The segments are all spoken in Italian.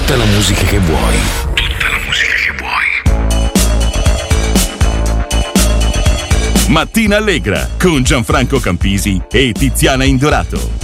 Tutta la musica che vuoi. Mattina Allegra con Gianfranco Campisi e Tiziana Indorato.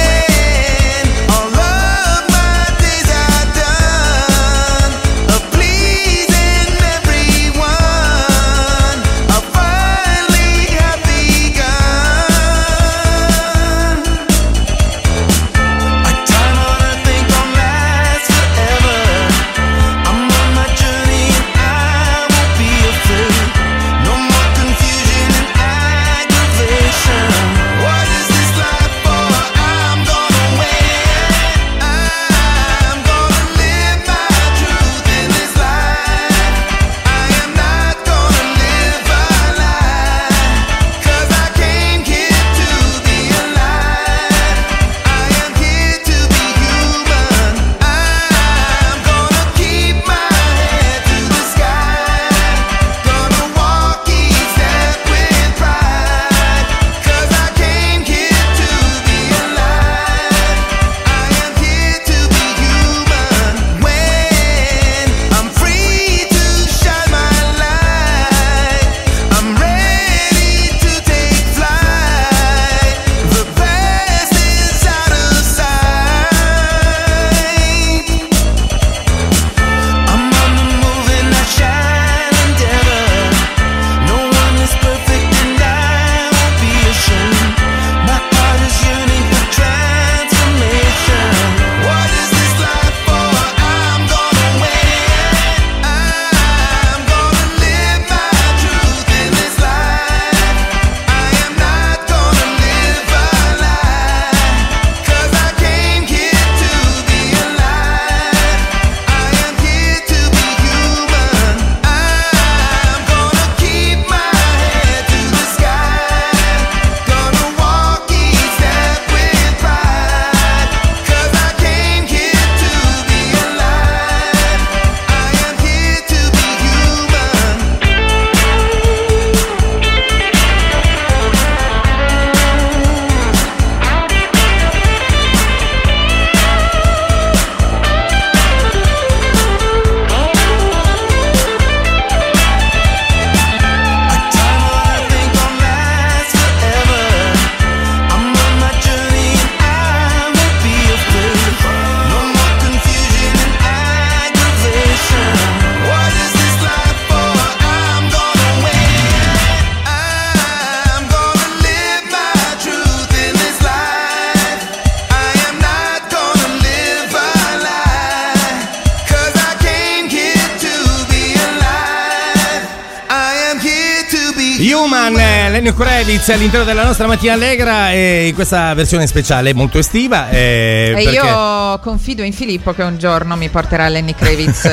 Lenny Kravitz all'interno della nostra mattina allegra e in questa versione speciale molto estiva e perché... io confido in Filippo che un giorno mi porterà Lenny Kravitz.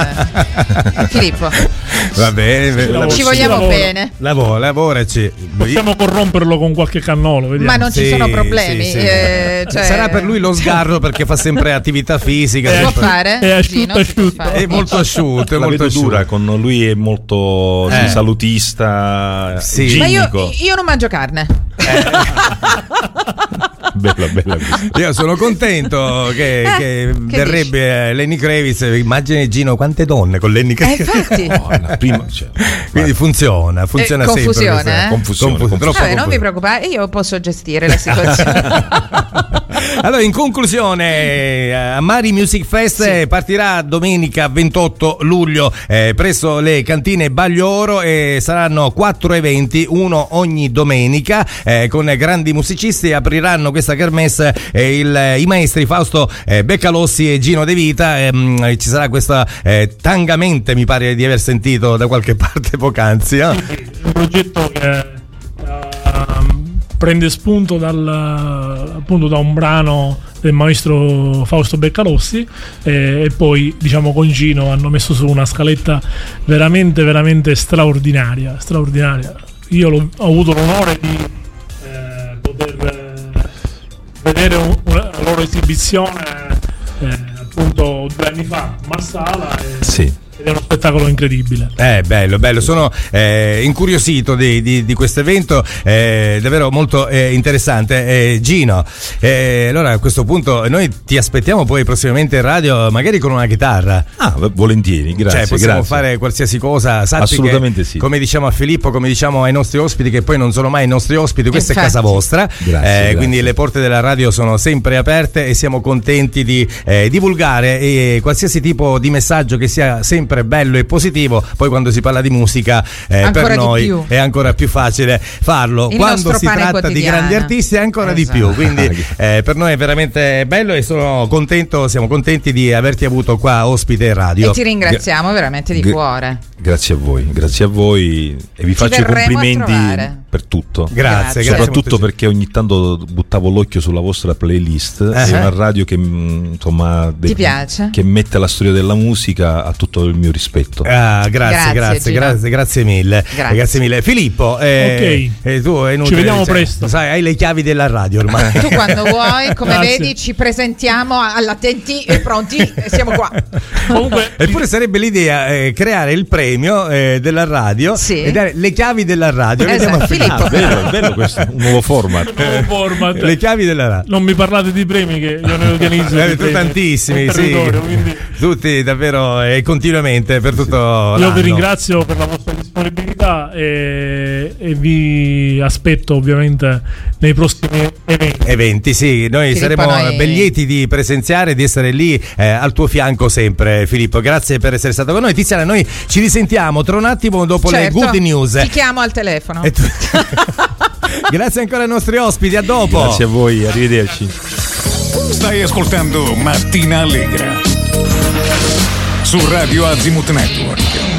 Filippo, va bene, ci vogliamo bene, lavoraci, possiamo corromperlo con qualche cannolo, vediamo. Ma non ci sono problemi, sì. Cioè... sarà per lui lo sgarro perché fa sempre attività fisica, può fare? È asciutto. È molto asciutto, è molto dura con lui, è molto salutista, sì. Ma io non mangio carne. Bella. Io sono contento che verrebbe Lenny Kravitz. Immagina Gino quante donne con Lenny Kravitz. Infatti. Prima, quindi funziona confusione, sempre. Confusione. Vabbè, non vi preoccupate, io posso gestire la situazione. Allora, in conclusione, Amari Music Fest partirà domenica 28 luglio presso le cantine Baglioro e saranno 4 eventi, uno ogni domenica, con grandi musicisti. Apriranno questa kermesse i maestri Fausto Beccalossi e Gino De Vita. Ci sarà questa Tangamente, mi pare di aver sentito da qualche parte poc'anzi. Un progetto che prende spunto appunto da un brano del maestro Fausto Beccalossi e poi diciamo con Gino hanno messo su una scaletta veramente veramente straordinaria. Io ho avuto l'onore di poter vedere la loro esibizione appunto 2 anni fa a Marsala ed è uno spettacolo incredibile. Bello, sono incuriosito di questo evento, davvero molto interessante. Gino, allora a questo punto noi ti aspettiamo poi prossimamente in radio, magari con una chitarra. Volentieri, grazie. Cioè, possiamo fare qualsiasi cosa, sappi assolutamente che, sì. Come diciamo a Filippo, come diciamo ai nostri ospiti, che poi non sono mai i nostri ospiti, questa Infatti. è casa vostra. Grazie. Quindi le porte della radio sono sempre aperte e siamo contenti di divulgare qualsiasi tipo di messaggio che sia sempre bello e positivo. Poi quando si parla di musica per noi è ancora più facile farlo. Quando si tratta di grandi artisti è ancora di più. Quindi per noi è veramente bello e siamo contenti di averti avuto qua ospite in radio. E ti ringraziamo veramente di cuore. Grazie a voi e vi faccio i complimenti per tutto. Grazie. Soprattutto perché ogni tanto buttavo l'occhio sulla vostra playlist. È una radio che insomma ti piace? Che mette la storia della musica a tutto il mio rispetto. Grazie mille. Grazie mille. Filippo, ok. Tu è inutile, ci vediamo presto. Sai, hai le chiavi della radio ormai. Tu quando vuoi, come Grazie. vedi, ci presentiamo all'attenti e pronti e siamo qua. Comunque, Eppure sarebbe l'idea creare il premio della radio e dare le chiavi della radio. Esatto. Filippo. Bello questo, un nuovo format. Le chiavi della radio. Non mi parlate di premi che io ne organizzo tantissimi, sì. Quindi... tutti davvero e continuamente per tutto l'anno. Io vi ringrazio per la vostra disponibilità e vi aspetto ovviamente nei prossimi eventi. Sì, noi Filippo, saremo ben lieti di presenziare, di essere lì al tuo fianco sempre, Filippo. Grazie per essere stato con noi. Tiziana, noi ci risentiamo tra un attimo dopo le good news. Ti chiamo al telefono. Grazie ancora ai nostri ospiti, a dopo. Grazie a voi, arrivederci. Stai ascoltando Mattina Allegra su Radio Azimut Network.